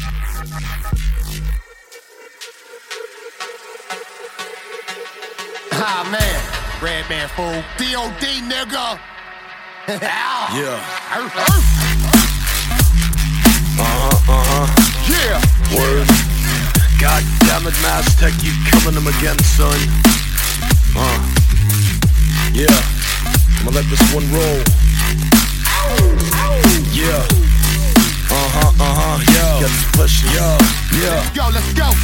Ah, man. Redman, fool. D.O.D, nigga. Yeah. Yeah. Word. God damn it, Maztec, you killing him again, son. Yeah. I'ma let this one roll. Yeah. Yeah. Get this pushing. Yeah. Let's go.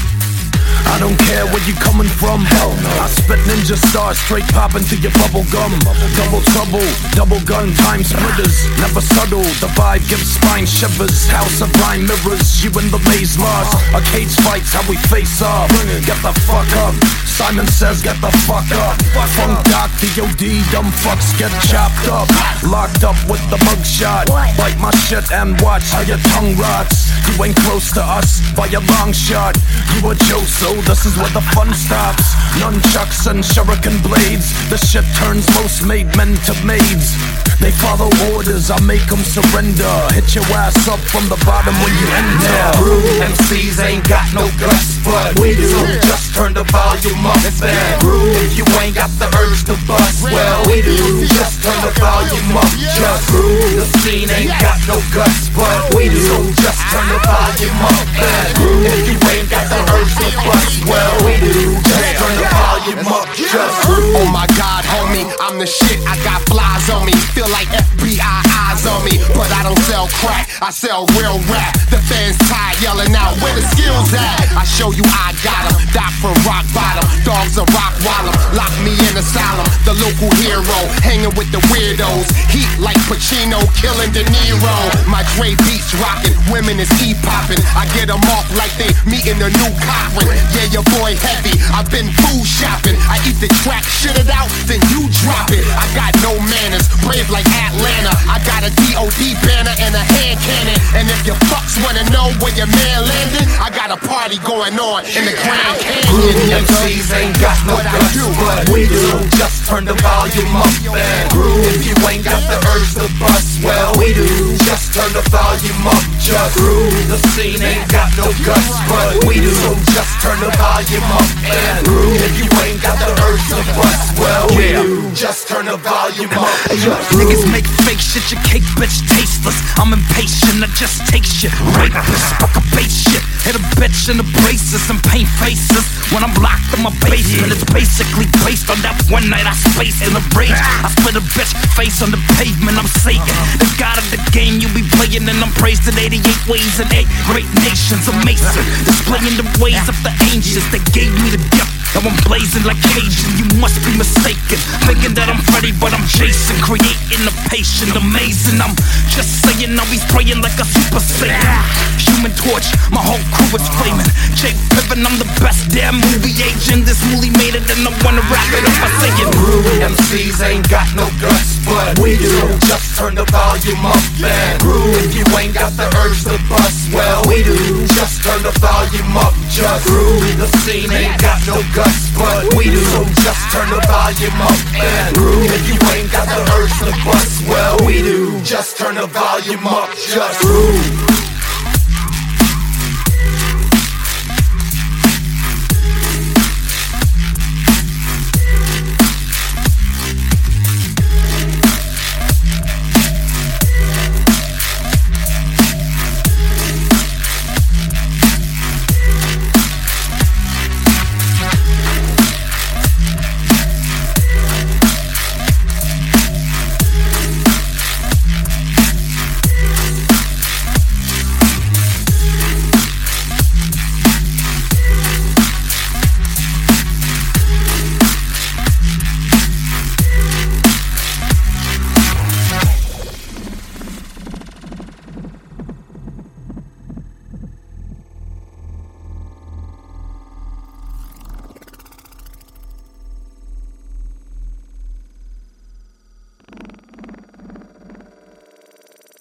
I don't care where you coming from, hell no. I spit ninja stars straight popping to your bubble gum. Double trouble, double gun, time splitters. Never subtle, the vibe gives spine shivers. House of blind mirrors, you in the maze lost. A cage fight's how we face off. Get the fuck up, Simon says get the fuck up. Funk Doc, D.O.D, dumb fucks get chopped up. Locked up with the mugshot. Bite my shit and watch how your tongue rots. You ain't close to us by a long shot. You a Joe, so this is where the fun stops. Nunchucks and shuriken blades. The shit turns most made men to maids. They follow orders, I make them surrender. Hit your ass up from the bottom when you enter. Rude MCs ain't got no guts, but we do. So just turn the volume up, man. If you ain't got the urge to bust, well, we do. Just turn the volume up, just rude. The scene ain't got no guts, but we do. So just turn the volume up, man. If you ain't got the urge to bust, well, we do. Just turn the volume up, just rude. Oh my God, homie, I'm the shit. I got flies on me. Feel like FBI eyes on me, but I don't sell crack, I sell real rap. The fans tired yelling out, where the skills at? I show you I got 'em, doc from rock bottom. Dogs are rock wallum, lock me in asylum. The local hero, hanging with the weirdos. Heat like Pacino, killing De Niro. My Dre beats rocking, women is E-popping. I get 'em off like they meeting a new Cochran. Yeah, your boy heavy, I've been food shopping. I eat the track, shit it out, then you drop it. I got no manners, brave like Atlanta. I got a D.O.D banner and a hand cannon. And if your fucks wanna know where your man landed, I got a party going on in the Grand Canyon. MCs ain't got no guts, but we do. Just turn the volume up, man. If you ain't got the urge to bust, well, we do. Just turn the volume up, just rude. The scene ain't got no guts, but we do. So just turn the volume up, man. If you ain't got the urge to bust, well, we do. Just turn the volume up. Niggas make fake shit, your cake bitch tasteless. I'm impatient, I just take shit. Rapist, fuck a base shit. Hit a bitch in the braces and paint faces. When I'm locked in my basement, it's basically based on that one night I spaced in a rage. I split a bitch face on the pavement, I'm Satan. The god of the game you be playing, and I'm praised in 88 ways and 8 great nations. Amazing, displaying the ways of the ancients that gave me the gift. Now I'm blazing like Cajun, you must be mistaken. Thinking that I'm Freddy, but I'm Jason. Creating a patient, amazing. I'm just saying, now he's praying like a super saiyan. Human Torch, my whole crew is flaming. Jake Piven, I'm the best damn movie agent. This movie made it, and I wanna wrap it up by saying rude MCs ain't got no guts, but we do. So just turn the volume up, man. If you ain't got the urge to bust, well, we do. Just turn the volume up, just rude. The scene ain't got no guts, but we do. So just turn the volume up, man. If you ain't got the urge to bust, well, we do. Just turn the volume up, just rude.